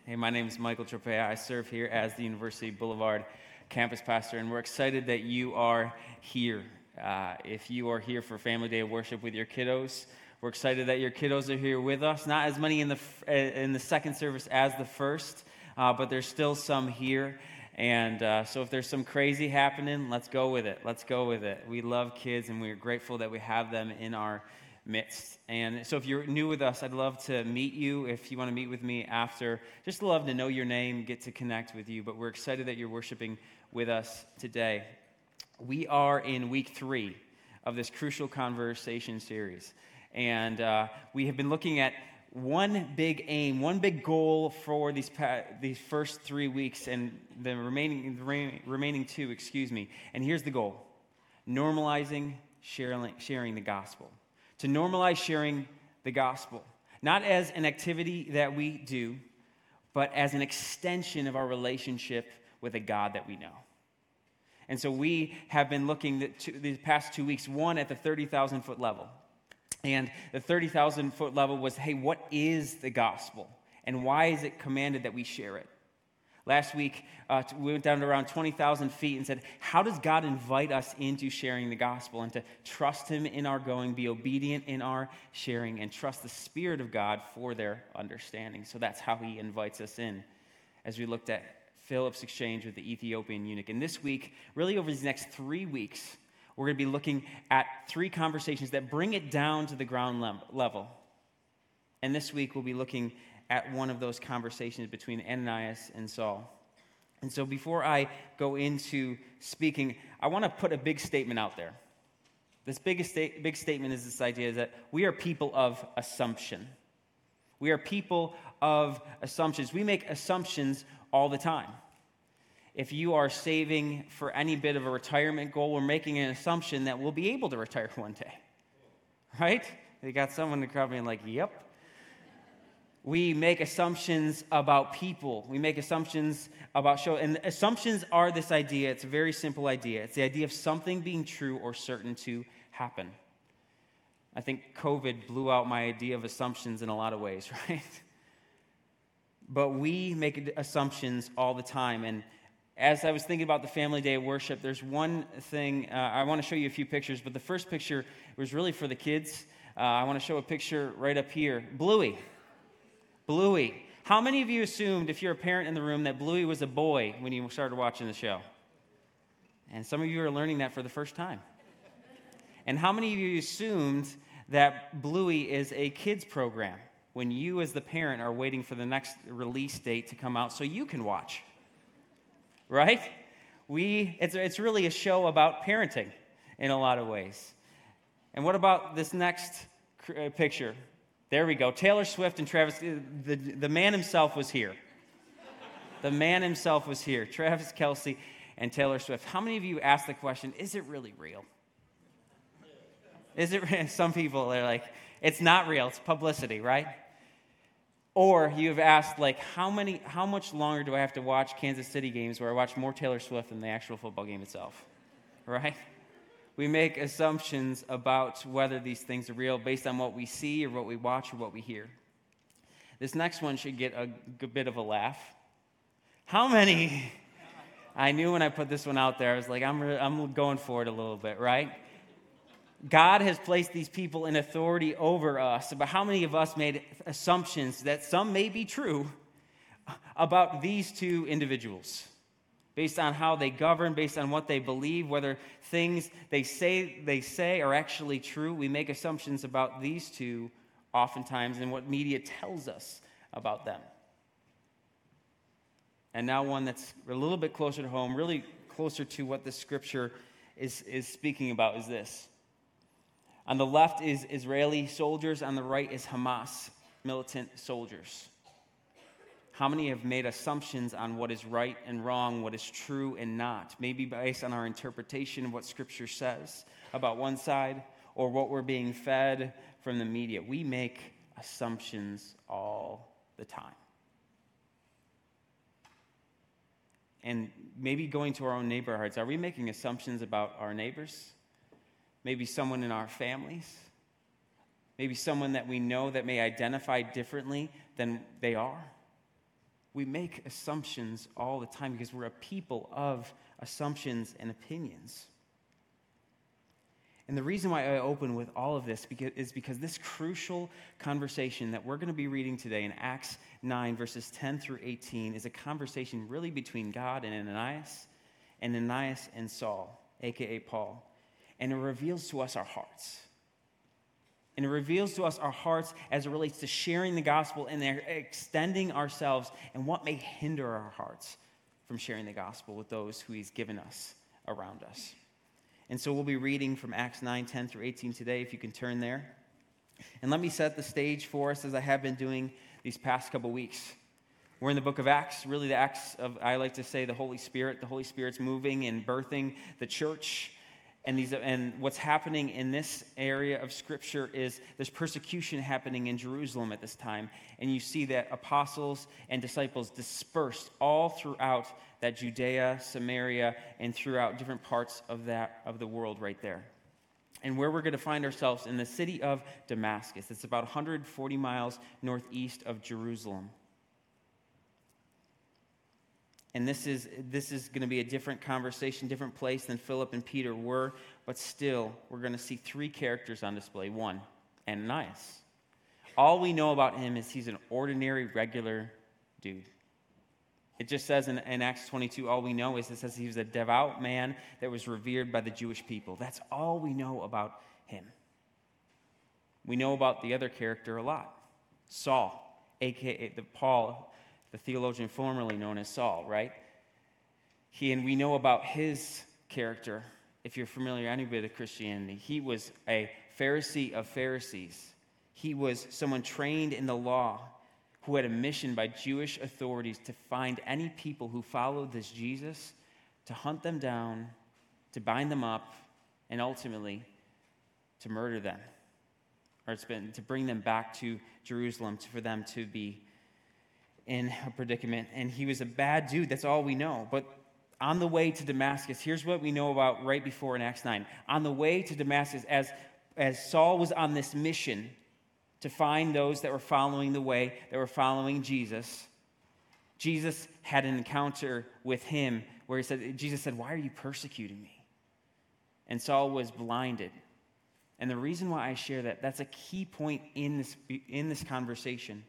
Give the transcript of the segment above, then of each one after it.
Hey, my name is Michael Tropea. I serve here as the University Boulevard campus pastor, and we're excited that you are here. If you are here for Family Day of Worship with your kiddos, we're excited that your kiddos are here with us. Not as many in the second service as the first, but there's still some here. And so if there's some crazy happening, let's go with it. Let's go with it. We love kids, and we're grateful that we have them in our midst. And so if you're new with us, I'd love to meet you. If you want to meet with me after, just love to know your name, get to connect with you. But we're excited that you're worshiping with us today. We are in week 3 of this Crucial Conversation series. And we have been looking at one big aim, one big goal for these first 3 weeks and the remaining 2, And here's the goal: normalizing sharing the gospel. To normalize sharing the gospel, not as an activity that we do, but as an extension of our relationship with a God that we know. And so we have been looking the past 2 weeks, one at the 30,000-foot level. And the 30,000-foot level was, hey, what is the gospel? And why is it commanded that we share it? Last week, we went down to around 20,000 feet and said, how does God invite us into sharing the gospel and to trust him in our going, be obedient in our sharing, and trust the Spirit of God for their understanding? So that's how he invites us in as we looked at Philip's exchange with the Ethiopian eunuch. And this week, really over these next 3 weeks, we're going to be looking at 3 conversations that bring it down to the ground level. And this week, we'll be looking at one of those conversations between Ananias and Saul. And so before I go into speaking, I want to put a big statement out there. This big statement is this idea that we are people of assumption. We are people of assumptions. We make assumptions all the time. If you are saving for any bit of a retirement goal, we're making an assumption that we'll be able to retire one day. Right? You got someone in the crowd being like, yep. We make assumptions about people. We make assumptions about show. And assumptions are this idea. It's a very simple idea. It's the idea of something being true or certain to happen. I think COVID blew out my idea of assumptions in a lot of ways, right? But we make assumptions all the time. And as I was thinking about the Family Day of Worship, there's one thing. I want to show you a few pictures, but the first picture was really for the kids. I want to show a picture right up here. Bluey. How many of you assumed, if you're a parent in the room, that Bluey was a boy when you started watching the show? And some of you are learning that for the first time. And how many of you assumed that Bluey is a kids program when you as the parent are waiting for the next release date to come out so you can watch? Right? It's really a show about parenting in a lot of ways. And what about this next picture? There we go. Taylor Swift and Travis, the man himself was here. The man himself was here. Travis Kelce and Taylor Swift. How many of you asked the question, is it really real? Is it? Some people are like, it's not real. It's publicity, right? Or you've asked, like, how much longer do I have to watch Kansas City games where I watch more Taylor Swift than the actual football game itself? Right? We make assumptions about whether these things are real based on what we see or what we watch or what we hear. This next one should get a good bit of a laugh. How many? I knew when I put this one out there, I was like, I'm going for it a little bit, right? God has placed these people in authority over us, but how many of us made assumptions that some may be true about these 2 individuals? Based on how they govern, based on what they believe, whether things they say are actually true. We make assumptions about these 2 oftentimes and what media tells us about them. And now one that's a little bit closer to home, really closer to what the scripture is speaking about is this. On the left is Israeli soldiers, on the right is Hamas militant soldiers. How many have made assumptions on what is right and wrong, what is true and not, maybe based on our interpretation of what Scripture says about one side or what we're being fed from the media? We make assumptions all the time. And maybe going to our own neighborhoods, are we making assumptions about our neighbors? Maybe someone in our families? Maybe someone that we know that may identify differently than they are? We make assumptions all the time because we're a people of assumptions and opinions. And the reason why I open with all of this is because this crucial conversation that we're going to be reading today in Acts 9, verses 10 through 18, is a conversation really between God and Ananias and Saul, a.k.a. Paul. And it reveals to us our hearts. And it reveals to us our hearts as it relates to sharing the gospel and extending ourselves and what may hinder our hearts from sharing the gospel with those who he's given us around us. And so we'll be reading from Acts 9, 10 through 18 today, if you can turn there. And let me set the stage for us as I have been doing these past couple weeks. We're in the book of Acts, really the Acts of, I like to say, the Holy Spirit. The Holy Spirit's moving and birthing the church. And what's happening in this area of Scripture is there's persecution happening in Jerusalem at this time. And you see that apostles and disciples dispersed all throughout that Judea, Samaria, and throughout different parts of the world right there. And where we're going to find ourselves in the city of Damascus. It's about 140 miles northeast of Jerusalem. And this is going to be a different conversation, different place than Philip and Peter were, but still, we're going to see three characters on display. One, Ananias. All we know about him is he's an ordinary, regular dude. It just says in Acts 22, all we know is it says he was a devout man that was revered by the Jewish people. That's all we know about him. We know about the other character a lot. Saul, a.k.a. Paul, the theologian formerly known as Saul, right? And we know about his character, if you're familiar any bit of Christianity. He was a Pharisee of Pharisees. He was someone trained in the law who had a mission by Jewish authorities to find any people who followed this Jesus, to hunt them down, to bind them up, and ultimately to murder them, or to bring them back to Jerusalem for them to be in a predicament. And he was a bad dude. That's all we know. But on the way to Damascus, here's what we know about right before in Acts 9. On the way to Damascus, as Saul was on this mission to find those that were following the way, that were following Jesus, Jesus had an encounter with him where Jesus said, "Why are you persecuting me?" And Saul was blinded. And the reason why I share that's a key point in this conversation.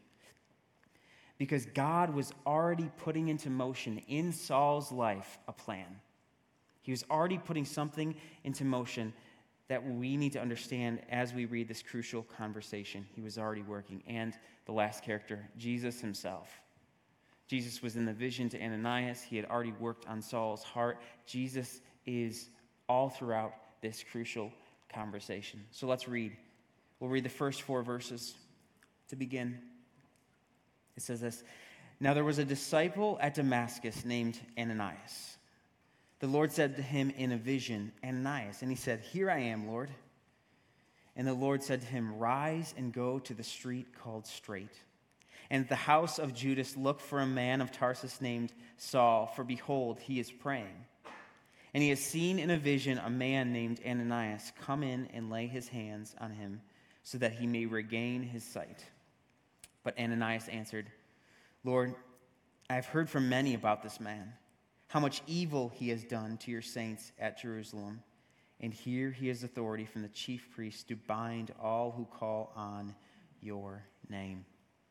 Because God was already putting into motion in Saul's life a plan. He was already putting something into motion that we need to understand as we read this crucial conversation. He was already working. And the last character, Jesus himself. Jesus was in the vision to Ananias. He had already worked on Saul's heart. Jesus is all throughout this crucial conversation. So let's read. We'll read the first 4 verses to begin. It says this: "Now there was a disciple at Damascus named Ananias. The Lord said to him in a vision, 'Ananias.' And he said, 'Here I am, Lord.' And the Lord said to him, 'Rise and go to the street called Straight. And at the house of Judas look for a man of Tarsus named Saul, for behold, he is praying. And he has seen in a vision a man named Ananias come in and lay his hands on him so that he may regain his sight.' But Ananias answered, 'Lord, I have heard from many about this man, how much evil he has done to your saints at Jerusalem. And here he has authority from the chief priests to bind all who call on your name.'"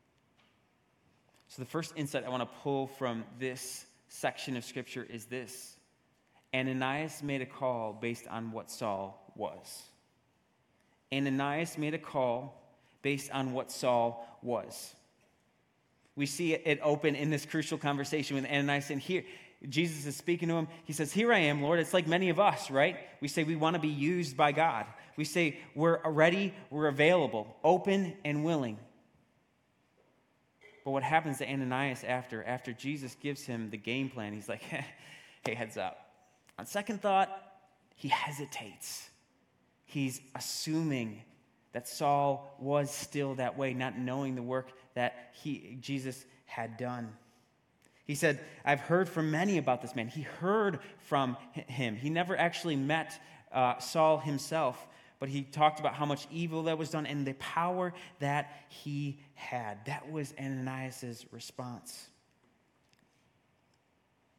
So the first insight I want to pull from this section of Scripture is this: Ananias made a call based on what Saul was. Ananias made a call based on what Saul was. We see it open in this crucial conversation with Ananias, and here Jesus is speaking to him. He says, "Here I am, Lord." It's like many of us, right? We say we want to be used by God. We say we're ready, we're available, open and willing. But what happens to Ananias after Jesus gives him the game plan? He's like, "Hey, heads up." On second thought, he hesitates. He's assuming that Saul was still that way, not knowing the work that Jesus had done. He said, "I've heard from many about this man." He heard from him. He never actually met Saul himself, but he talked about how much evil that was done and the power that he had. That was Ananias' response.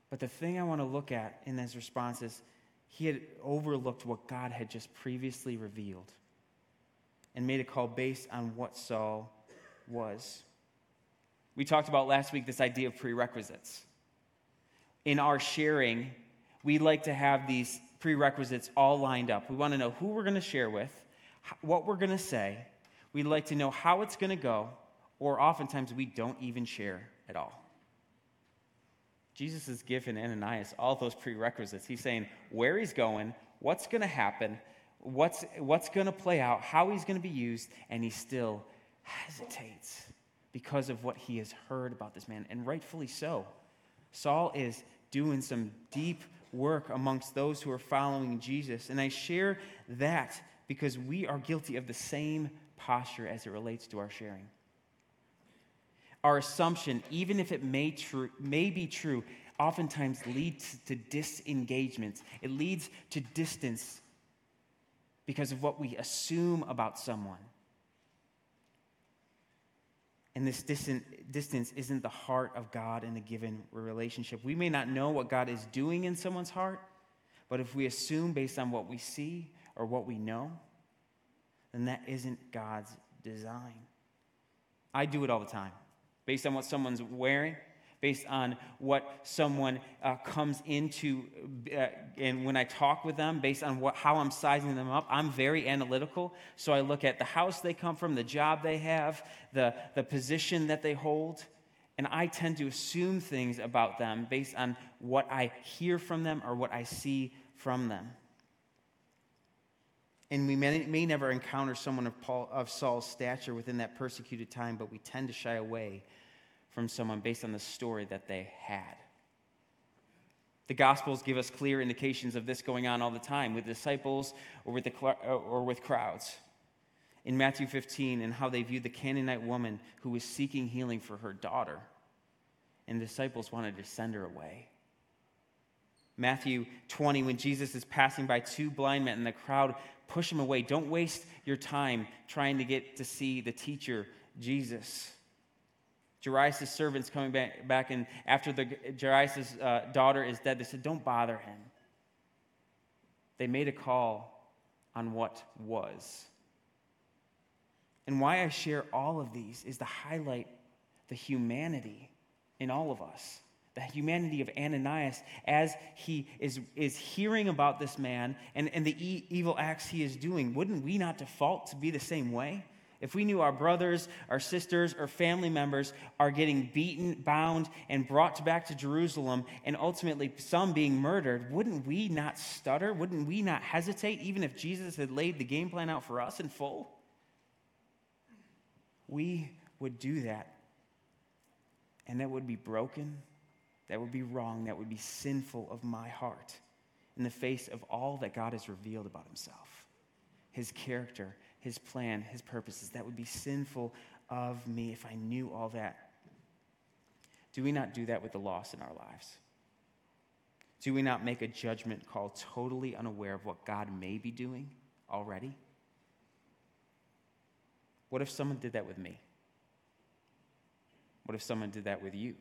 But the thing I want to look at in his response is he had overlooked what God had just previously revealed and made a call based on what Saul was. We talked about last week this idea of prerequisites. In our sharing, we like to have these prerequisites all lined up. We want to know who we're going to share with, what we're going to say. We'd like to know how it's going to go, or oftentimes we don't even share at all. Jesus has given Ananias all those prerequisites. He's saying where he's going, what's going to happen, what's going to play out, how he's going to be used, and he still hesitates because of what he has heard about this man, and rightfully so. Saul is doing some deep work amongst those who are following Jesus, and I share that because we are guilty of the same posture as it relates to our sharing. Our assumption, even if it may be true, oftentimes leads to disengagement. It leads to distance because of what we assume about someone. And this distance isn't the heart of God in a given relationship. We may not know what God is doing in someone's heart, but if we assume based on what we see or what we know, then that isn't God's design. I do it all the time. Based on what someone's wearing, based on what someone comes into, and when I talk with them, based on how I'm sizing them up, I'm very analytical. So I look at the house they come from, the job they have, the position that they hold, and I tend to assume things about them based on what I hear from them or what I see from them. And we may never encounter someone of Saul's stature within that persecuted time, but we tend to shy away from someone based on the story that they had. The Gospels give us clear indications of this going on all the time with disciples or with crowds. In Matthew 15, and how they viewed the Canaanite woman who was seeking healing for her daughter, and the disciples wanted to send her away. Matthew 20, when Jesus is passing by two blind men and the crowd push him away. Don't waste your time trying to get to see the teacher, Jesus. Jairus' servants coming back, and after Jairus' daughter is dead, they said, don't bother him. They made a call on what was. And why I share all of these is to highlight the humanity in all of us. The humanity of Ananias as he is hearing about this man and the evil acts he is doing. Wouldn't we not default to be the same way? If we knew our brothers, our sisters, or family members are getting beaten, bound, and brought back to Jerusalem, and ultimately some being murdered, wouldn't we not stutter? Wouldn't we not hesitate, even if Jesus had laid the game plan out for us in full? We would do that. And that would be broken. That would be wrong. That would be sinful of my heart in the face of all that God has revealed about himself, his character, his plan, his purposes. That would be sinful of me if I knew all that. Do we not do that with the lost in our lives? Do we not make a judgment call totally unaware of what God may be doing already? What if someone did that with me? What if someone did that with you?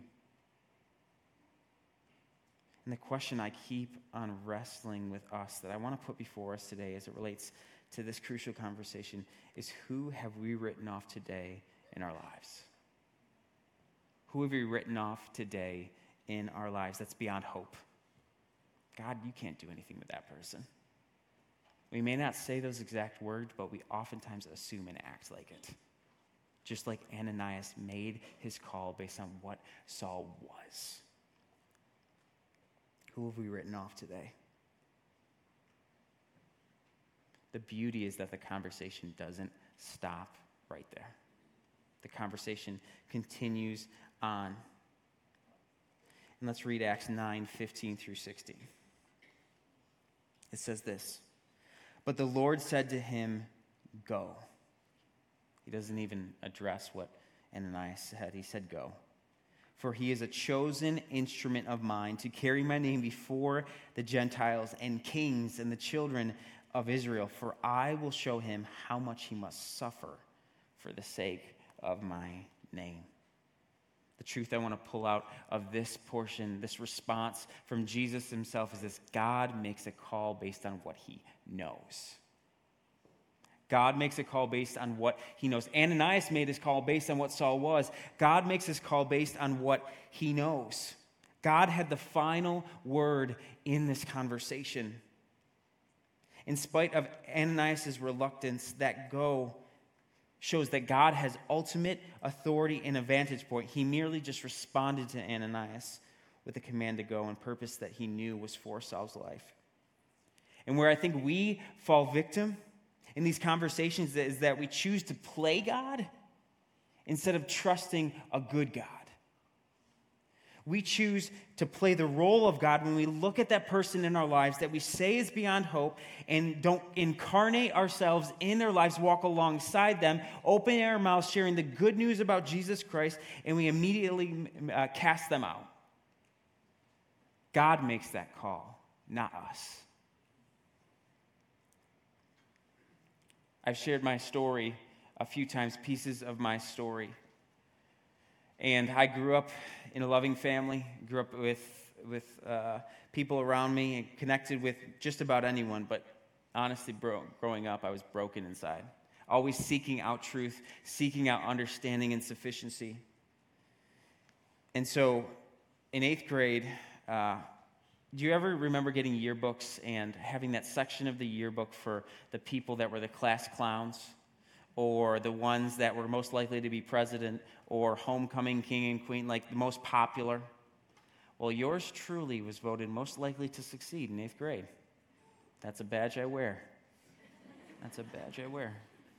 And the question I keep on wrestling with us that I want to put before us today as it relates to this crucial conversation is, who have we written off today in our lives? Who have we written off today in our lives that's beyond hope? God, you can't do anything with that person. We may not say those exact words, but we oftentimes assume and act like it. Just like Ananias made his call based on what Saul was. Who have we written off today? The beauty is that the conversation doesn't stop right there. The conversation continues on. And let's read Acts 9:15 through 16. It says this: "But the Lord said to him, 'Go.'" He doesn't even address what Ananias said. He said, "Go. For he is a chosen instrument of mine to carry my name before the Gentiles and kings and the children of Israel. For I will show him how much he must suffer for the sake of my name." The The truth I want to pull out of this portion, this response from Jesus himself, is this: God makes a call based on what he knows. God makes a call based on what he knows. Ananias made his call based on what Saul was. God makes his call based on what he knows. God had the final word in this conversation. In spite of Ananias' reluctance, that go shows that God has ultimate authority and a vantage point. He merely just responded to Ananias with a command to go and purpose that he knew was for Saul's life. And where I think we fall victim in these conversations is that we choose to play God instead of trusting a good God. We choose to play the role of God when we look at that person in our lives that we say is beyond hope and don't incarnate ourselves in their lives, walk alongside them, open our mouths, sharing the good news about Jesus Christ, and we immediately cast them out. God makes that call, not us. I've shared my story a few times, pieces of my story. And I grew up in a loving family, grew up with people around me, and connected with just about anyone. But honestly, growing up, I was broken inside, always seeking out truth, seeking out understanding and sufficiency. And so in 8th grade, do you ever remember getting yearbooks and having that section of the yearbook for the people that were the class clowns, or the ones that were most likely to be president, or homecoming king and queen, like the most popular? Well, yours truly was voted most likely to succeed in 8th grade. That's a badge I wear. That's a badge I wear.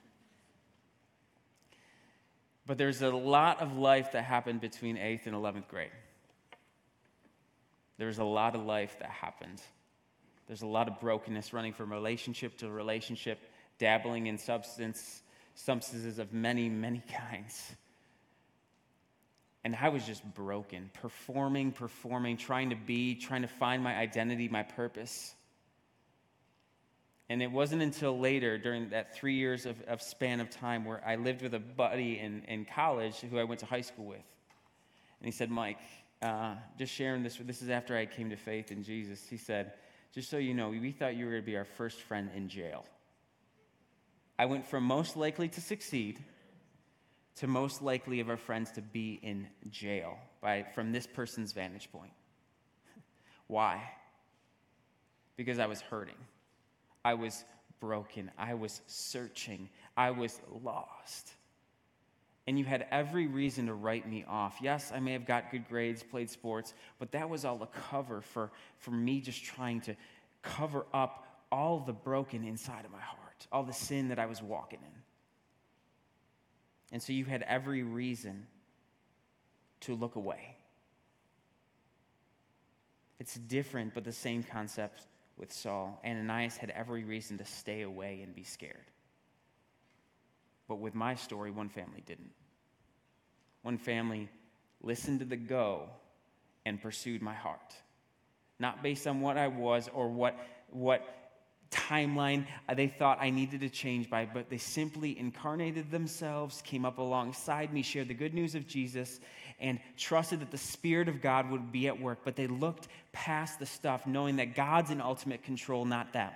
But there's a lot of life that happened between 8th and 11th grade. There's a lot of life that happened. There's a lot of brokenness running from relationship to relationship, dabbling in substances of many, many kinds. And I was just broken, performing, trying to find my identity, my purpose. And it wasn't until later, during that 3 years of span of time, where I lived with a buddy in college who I went to high school with. And he said, Mike, just sharing this is after I came to faith in Jesus. He said, just so you know, we thought you were going to be our first friend in jail. I went from most likely to succeed to most likely of our friends to be in jail from this person's vantage point. Why? Because I was hurting. I was broken. I was searching. I was lost. And you had every reason to write me off. Yes, I may have got good grades, played sports, but that was all a cover for me just trying to cover up all the broken inside of my heart, all the sin that I was walking in. And so you had every reason to look away. It's different, but the same concept with Saul. Ananias had every reason to stay away and be scared. But with my story, one family didn't. One family listened to the go and pursued my heart. Not based on what I was or what timeline they thought I needed to change by, but they simply incarnated themselves, came up alongside me, shared the good news of Jesus, and trusted that the Spirit of God would be at work. But they looked past the stuff, knowing that God's in ultimate control, not them.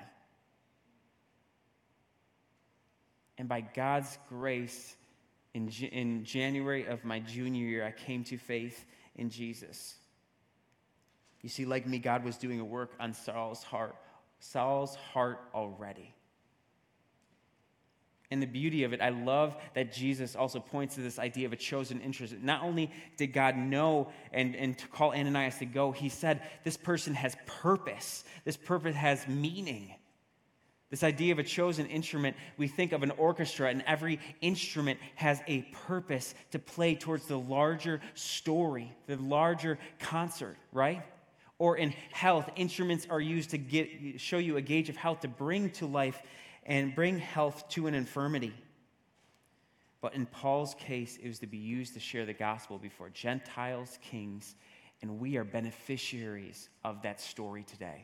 And by God's grace, in January of my junior year, I came to faith in Jesus. You see, like me, God was doing a work on Saul's heart already. And the beauty of it, I love that Jesus also points to this idea of a chosen interest. Not only did God know and to call Ananias to go, he said this person has purpose. This purpose has meaning. This idea of a chosen instrument, we think of an orchestra, and every instrument has a purpose to play towards the larger story, the larger concert, right? Or in health, instruments are used to show you a gauge of health, to bring to life and bring health to an infirmity. But in Paul's case, it was to be used to share the gospel before Gentiles, kings, and we are beneficiaries of that story today.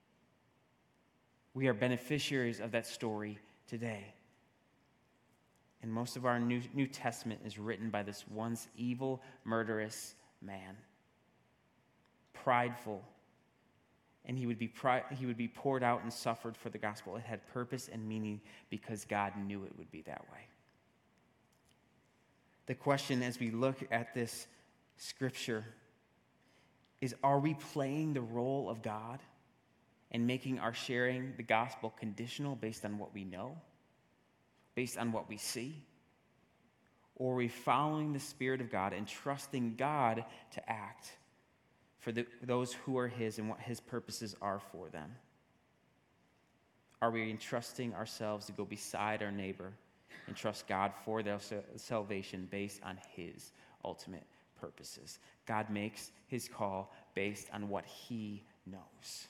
We are beneficiaries of that story today. And most of our New Testament is written by this once evil, murderous man. Prideful. And he would be poured out and suffered for the gospel. It had purpose and meaning because God knew it would be that way. The question as we look at this scripture is, are we playing the role of God and making our sharing the gospel conditional based on what we know, based on what we see? Or are we following the Spirit of God and trusting God to act for those who are his and what his purposes are for them? Are we entrusting ourselves to go beside our neighbor and trust God for their salvation based on his ultimate purposes? God makes his call based on what he knows.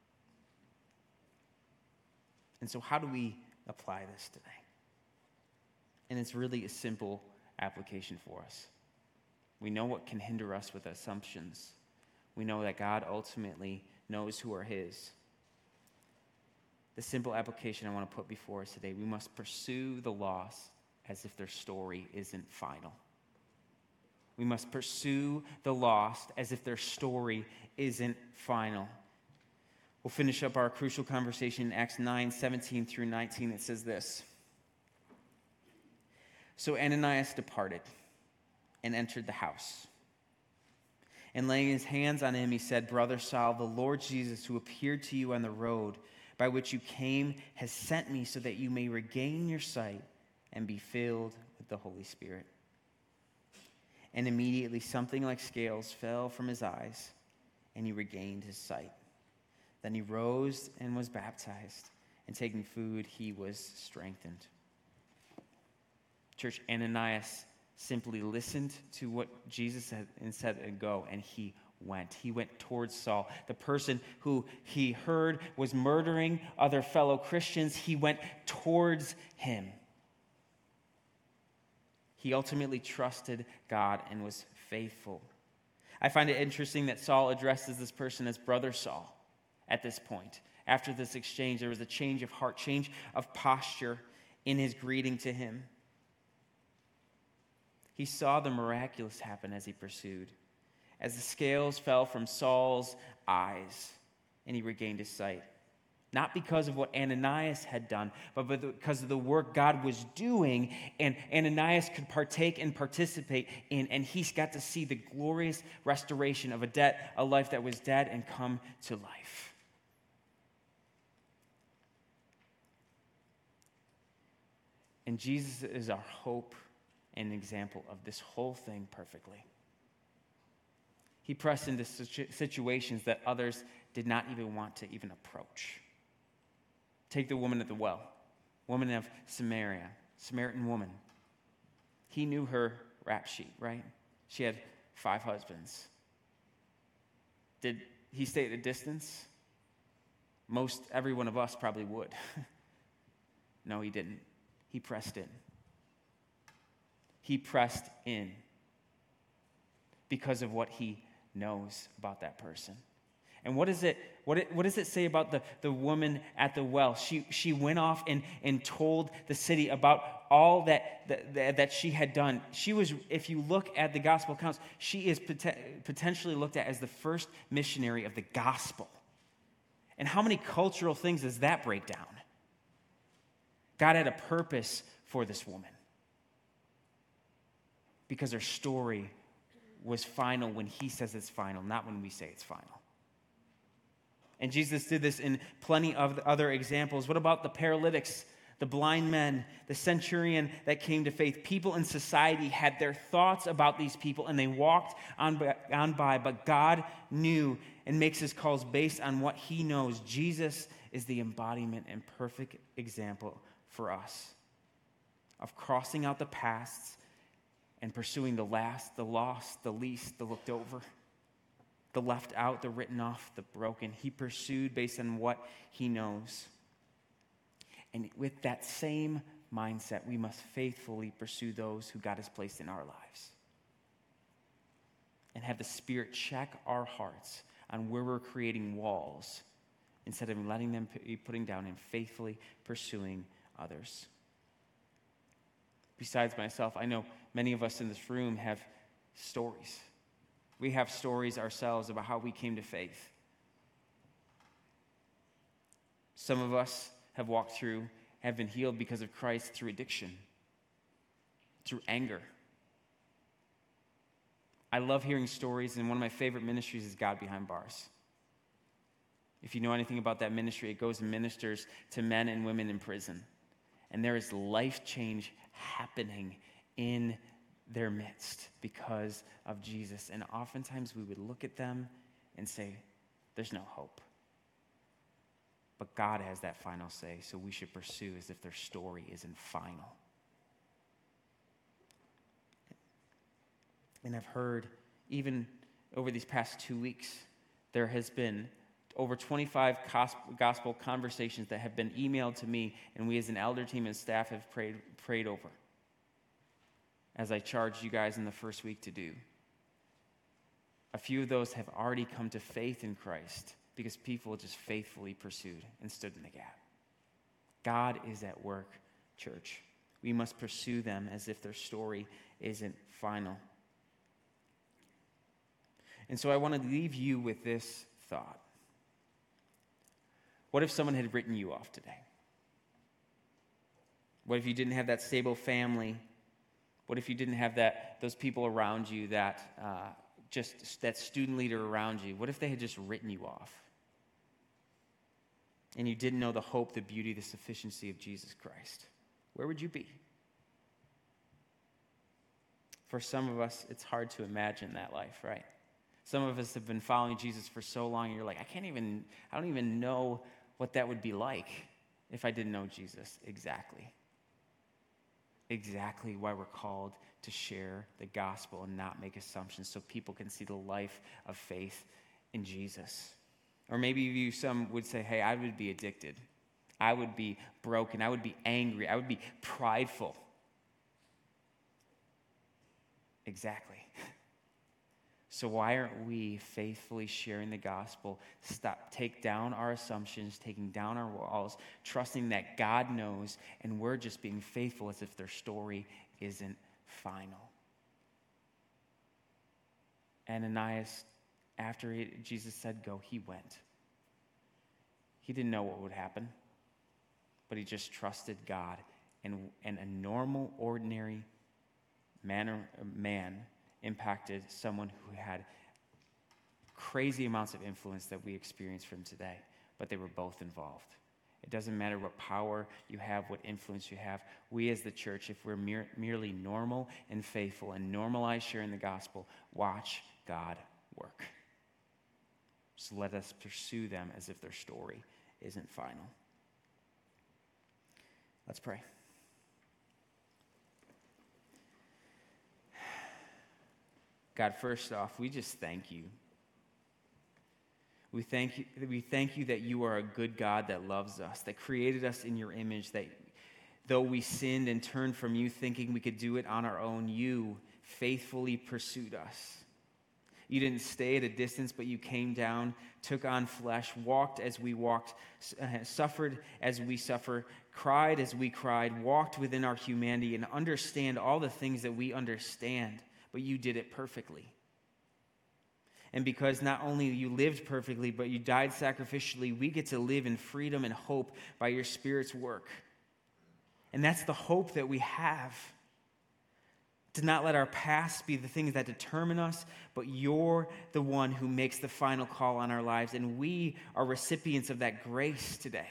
And so how do we apply this today? And it's really a simple application for us. We know what can hinder us with assumptions. We know that God ultimately knows who are his. The simple application I want to put before us today: we must pursue the lost as if their story isn't final. We must pursue the lost as if their story isn't final. We'll finish up our crucial conversation in Acts 9:17 through 19. It says this: So Ananias departed and entered the house. And laying his hands on him, he said, Brother Saul, the Lord Jesus, who appeared to you on the road by which you came, has sent me so that you may regain your sight and be filled with the Holy Spirit. And immediately something like scales fell from his eyes, and he regained his sight. Then he rose and was baptized, and taking food, he was strengthened. Church, Ananias simply listened to what Jesus said and said, go, and he went. He went towards Saul, the person who he heard was murdering other fellow Christians. He went towards him. He ultimately trusted God and was faithful. I find it interesting that Saul addresses this person as Brother Saul at this point. After this exchange, there was a change of heart, change of posture in his greeting to him. He saw the miraculous happen as he pursued, as the scales fell from Saul's eyes and he regained his sight. Not because of what Ananias had done, but because of the work God was doing, and Ananias could partake and participate in, and he got to see the glorious restoration of a life that was dead and come to life. And Jesus is our hope and example of this whole thing perfectly. He pressed into situations that others did not even want to even approach. Take the woman at the well, woman of Samaria, Samaritan woman. He knew her rap sheet, right? She had 5 husbands. Did he stay at a distance? Every one of us probably would. No, he didn't. He pressed in. He pressed in because of what he knows about that person. And what does it say about the woman at the well? She went off and told the city about all that she had done. She was, if you look at the gospel accounts, she is potentially looked at as the first missionary of the gospel. And how many cultural things does that break down? God had a purpose for this woman, because her story was final when he says it's final, not when we say it's final. And Jesus did this in plenty of other examples. What about the paralytics, the blind men, the centurion that came to faith? People in society had their thoughts about these people, and they walked on by, but God knew and makes his calls based on what he knows. Jesus is the embodiment and perfect example for us of crossing out the pasts and pursuing the last, the lost, the least, the looked over, the left out, the written off, the broken. He pursued based on what he knows. And with that same mindset, we must faithfully pursue those who God has placed in our lives. And have the Spirit check our hearts on where we're creating walls instead of letting them be putting down and faithfully pursuing others. besides myself, I know many of us in this room have stories. We have stories ourselves about how we came to faith. Some of us have walked through, have been healed because of Christ through addiction, through anger. I love hearing stories, and one of my favorite ministries is God Behind Bars. If you know anything about that ministry, it goes and ministers to men and women in prison. And there is life change happening in their midst because of Jesus. And oftentimes we would look at them and say, there's no hope. But God has that final say, so we should pursue as if their story isn't final. And I've heard, even over these past 2 weeks, there has been over 25 gospel conversations that have been emailed to me, and we as an elder team and staff have prayed over, as I charged you guys in the first week to do. A few of those have already come to faith in Christ because people just faithfully pursued and stood in the gap. God is at work, church. We must pursue them as if their story isn't final. And so I want to leave you with this thought. What if someone had written you off today? What if you didn't have that stable family? What if you didn't have those people around you, just that student leader around you? What if they had just written you off? And you didn't know the hope, the beauty, the sufficiency of Jesus Christ? Where would you be? For some of us, it's hard to imagine that life, right? Some of us have been following Jesus for so long, and you're like, I don't even know what that would be like if I didn't know Jesus. Exactly why we're called to share the gospel and not make assumptions so people can see the life of faith in Jesus. Or maybe some would say, hey, I would be addicted. I would be broken. I would be angry. I would be prideful. Exactly. So why aren't we faithfully sharing the gospel? Take down our assumptions, taking down our walls, trusting that God knows, and we're just being faithful as if their story isn't final. Ananias, after Jesus said go, he went. He didn't know what would happen, but he just trusted God. And a normal, ordinary man impacted someone who had crazy amounts of influence that we experience from today, but they were both involved. It doesn't matter what power you have, what influence you have. We as the church, if we're merely normal and faithful and normalize sharing the gospel, watch God work. So let us pursue them as if their story isn't final. Let's pray. God, first off, we just thank you. We thank you that you are a good God that loves us, that created us in your image, that though we sinned and turned from you thinking we could do it on our own, you faithfully pursued us. You didn't stay at a distance, but you came down, took on flesh, walked as we walked, suffered as we suffer, cried as we cried, walked within our humanity, and understand all the things that we understand, but you did it perfectly. And because not only you lived perfectly, but you died sacrificially, we get to live in freedom and hope by your Spirit's work. And that's the hope that we have. To not let our past be the things that determine us, but you're the one who makes the final call on our lives. And we are recipients of that grace today.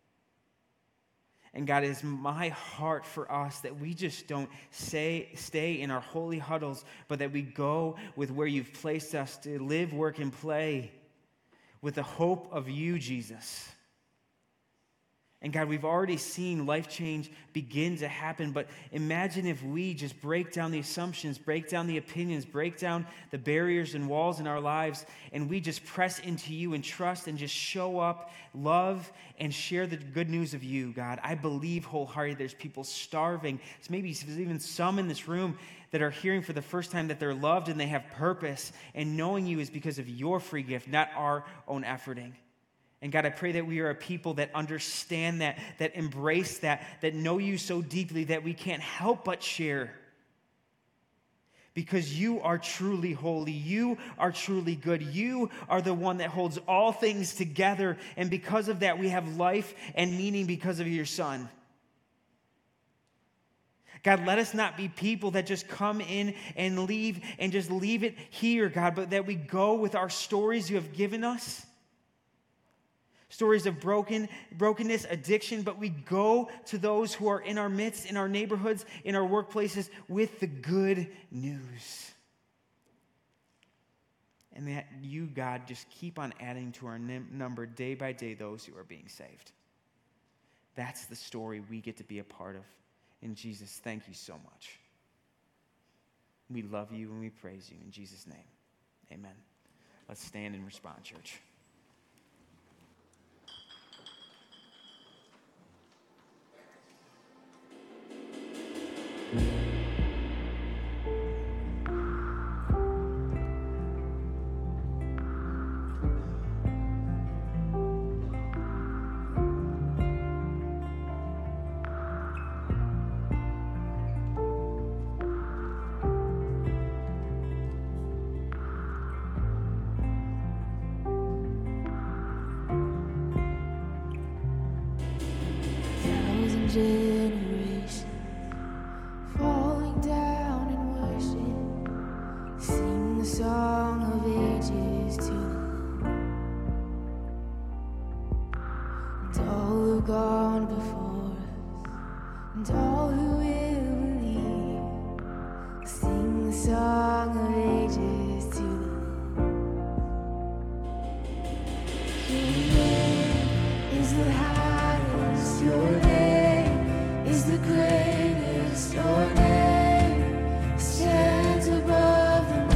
And God, it is my heart for us that we just don't stay in our holy huddles, but that we go with where you've placed us to live, work, and play with the hope of you, Jesus. And God, we've already seen life change begin to happen, but imagine if we just break down the assumptions, break down the opinions, break down the barriers and walls in our lives, and we just press into you and trust and just show up, love, and share the good news of you, God. I believe wholeheartedly there's people starving. There's maybe even some in this room that are hearing for the first time that they're loved and they have purpose, and knowing you is because of your free gift, not our own efforting. And God, I pray that we are a people that understand that embrace that know you so deeply that we can't help but share. Because you are truly holy. You are truly good. You are the one that holds all things together. And because of that, we have life and meaning because of your Son. God, let us not be people that just come in and leave and just leave it here, God, but that we go with our stories you have given us. Stories of brokenness, addiction, but we go to those who are in our midst, in our neighborhoods, in our workplaces with the good news. And that you, God, just keep on adding to our number day by day those who are being saved. That's the story we get to be a part of. And Jesus, thank you so much. We love you and we praise you in Jesus' name. Amen. Let's stand and respond, church. Generations falling down in worship, sing the song of ages to and all who have gone before us, and all who will believe, sing the song of ages to Your name is the highest, your name is the greatest, your name stands above them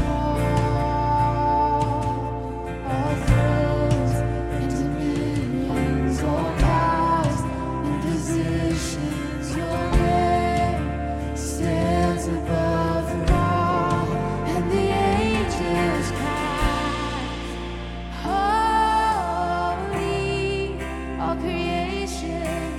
all thrones and dominions, all powers and positions, your name stands above them all, and the angels cry, holy, all creation.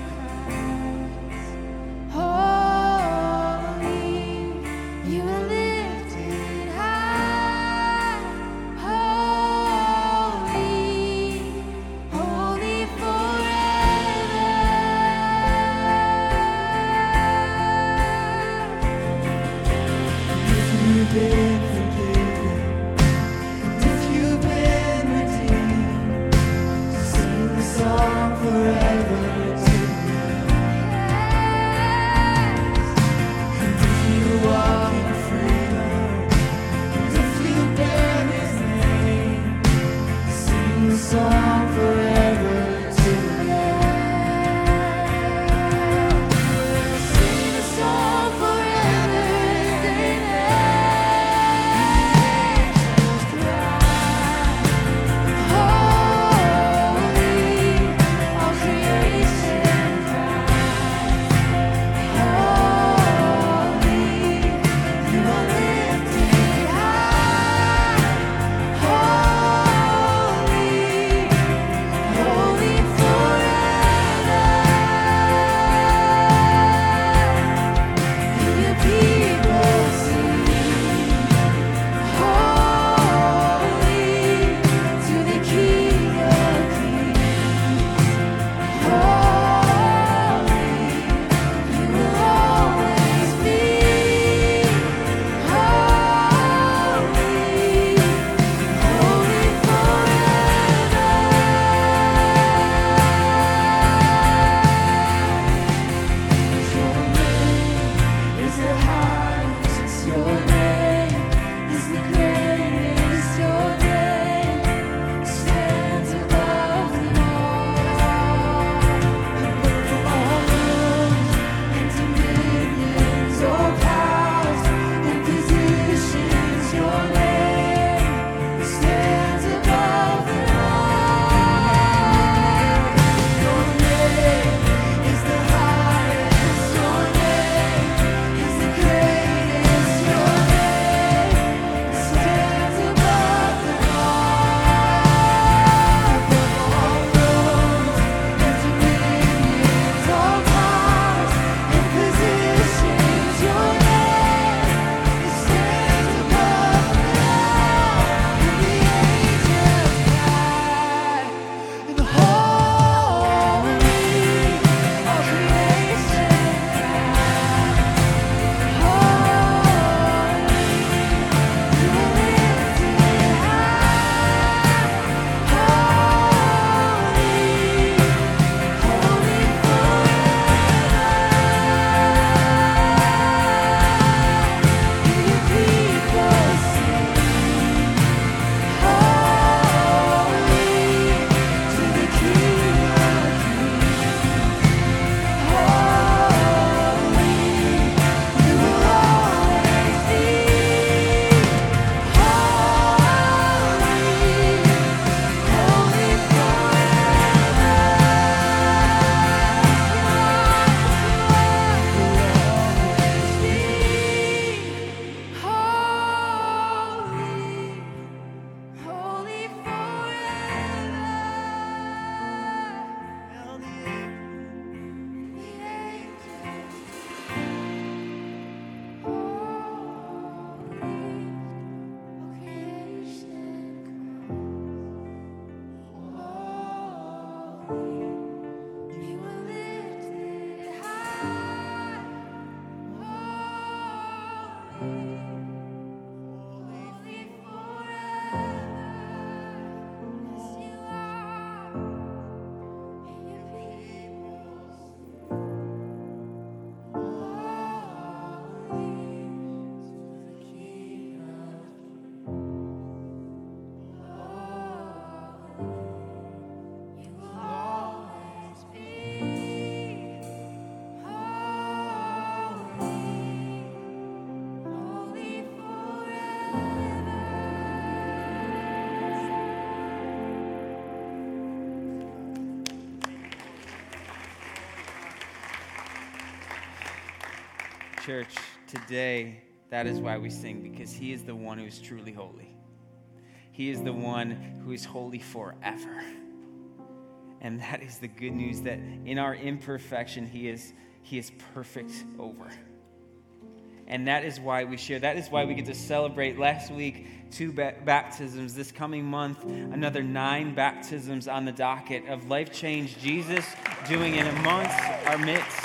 Song forever to the Lamb. Sing the song forever and amen. Angels cry, holy, all creation cries, holy, you are lifted high, holy. Church, today, that is why we sing, because he is the one who is truly holy. He is the one who is holy forever. And that is the good news, that in our imperfection, he is perfect over. And that is why we share. That is why we get to celebrate last week 2 baptisms. This coming month, another 9 baptisms on the docket of life change Jesus doing it amongst our midst.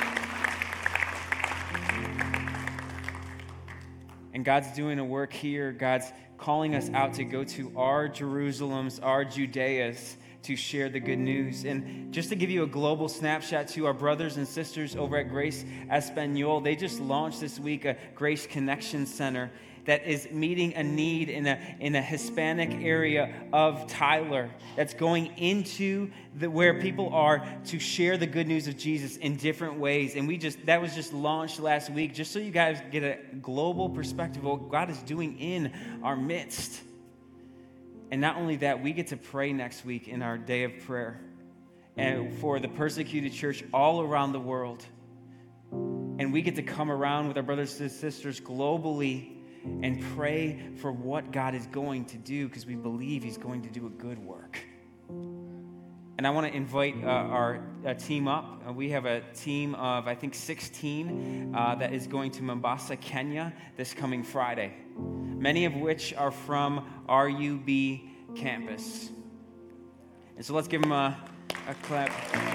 And God's doing a work here. God's calling us out to go to our Jerusalems, our Judeas, to share the good news. And just to give you a global snapshot to our brothers and sisters over at Grace Espanol, they just launched this week a Grace Connection Center that is meeting a need in a Hispanic area of Tyler, that's going into where people are to share the good news of Jesus in different ways. And that was just launched last week, just so you guys get a global perspective of what God is doing in our midst. And not only that, we get to pray next week in our day of prayer and for the persecuted church all around the world. And we get to come around with our brothers and sisters globally and pray for what God is going to do, because we believe he's going to do a good work. And I want to invite our team up. We have a team of, I think, 16 that is going to Mombasa, Kenya this coming Friday, many of which are from RUB campus. And so let's give them a clap.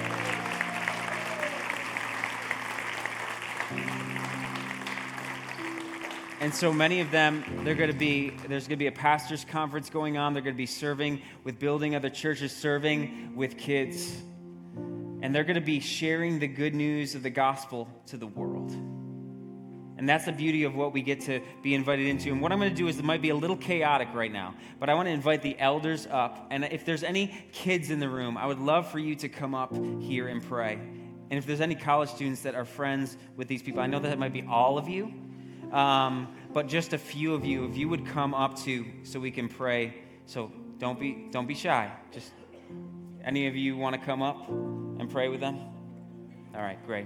And so many of them, there's going to be a pastor's conference going on. They're going to be serving with building other churches, serving with kids. And they're going to be sharing the good news of the gospel to the world. And that's the beauty of what we get to be invited into. And what I'm going to do is, it might be a little chaotic right now, but I want to invite the elders up. And if there's any kids in the room, I would love for you to come up here and pray. And if there's any college students that are friends with these people, I know that might be all of you. But just a few of you, if you would come up too, so we can pray. So don't be shy. Just any of you want to come up and pray with them? All right, great.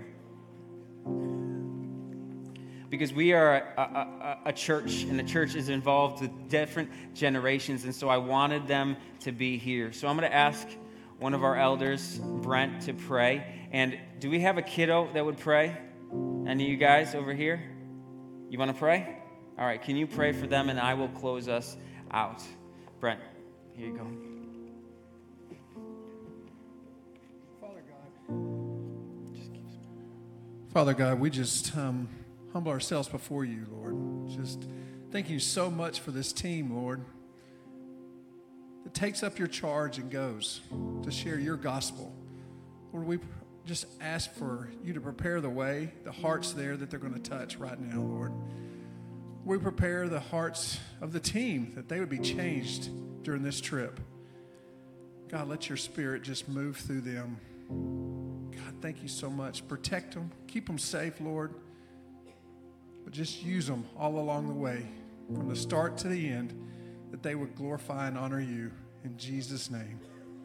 Because we are a church, and the church is involved with different generations, and so I wanted them to be here. So I'm going to ask one of our elders, Brent, to pray. And do we have a kiddo that would pray? Any of you guys over here? You want to pray? All right, can you pray for them, and I will close us out. Brent, here you go. Father God, we just humble ourselves before you, Lord. Just thank you so much for this team, Lord, that takes up your charge and goes to share your gospel. Lord, we just ask for you to prepare the way, the hearts there that they're going to touch right now, Lord. We prepare the hearts of the team that they would be changed during this trip. God, let your spirit just move through them. God, thank you so much. Protect them. Keep them safe, Lord. But just use them all along the way, from the start to the end, that they would glorify and honor you. In Jesus' name.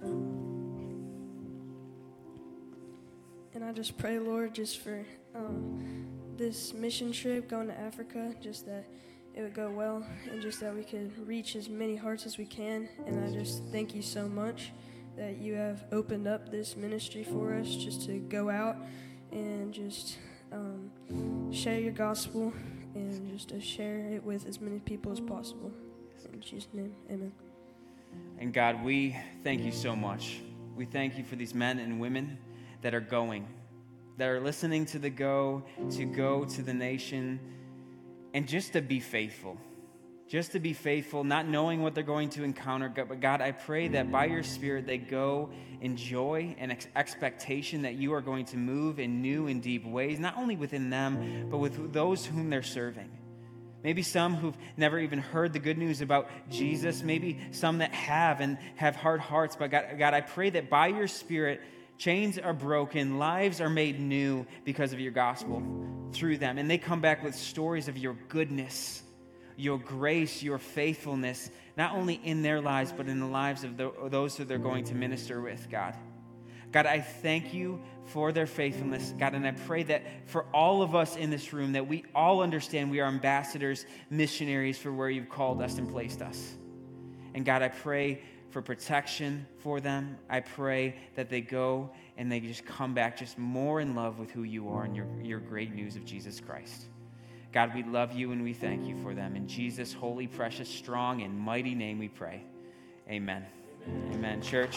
And I just pray, Lord, just for this mission trip going to Africa, just that it would go well, and just that we could reach as many hearts as we can. And I just thank you so much that you have opened up this ministry for us, just to go out and just share your gospel, and just to share it with as many people as possible. In Jesus' name, amen. And God, we thank you so much. We thank you for these men and women that are going, that are listening to the go to the nation, and just to be faithful. Just to be faithful, not knowing what they're going to encounter. But God, I pray that by your Spirit they go in joy and expectation that you are going to move in new and deep ways, not only within them, but with those whom they're serving. Maybe some who've never even heard the good news about Jesus. Maybe some that have and have hard hearts. But God, I pray that by your Spirit, chains are broken, lives are made new because of your gospel through them. And they come back with stories of your goodness, your grace, your faithfulness, not only in their lives, but in the lives of those who they're going to minister with, God. God, I thank you for their faithfulness, God, and I pray that for all of us in this room, that we all understand we are ambassadors, missionaries for where you've called us and placed us. And God, I pray for protection for them. I pray that they go and they just come back just more in love with who you are and your great news of Jesus Christ. God, we love you and we thank you for them. In Jesus' holy, precious, strong, and mighty name we pray. Amen. Amen. Church.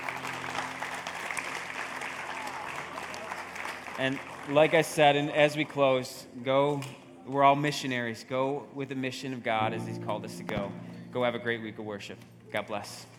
And like I said, and as we close, we're all missionaries. Go with the mission of God as he's called us to go. Go have a great week of worship. God bless.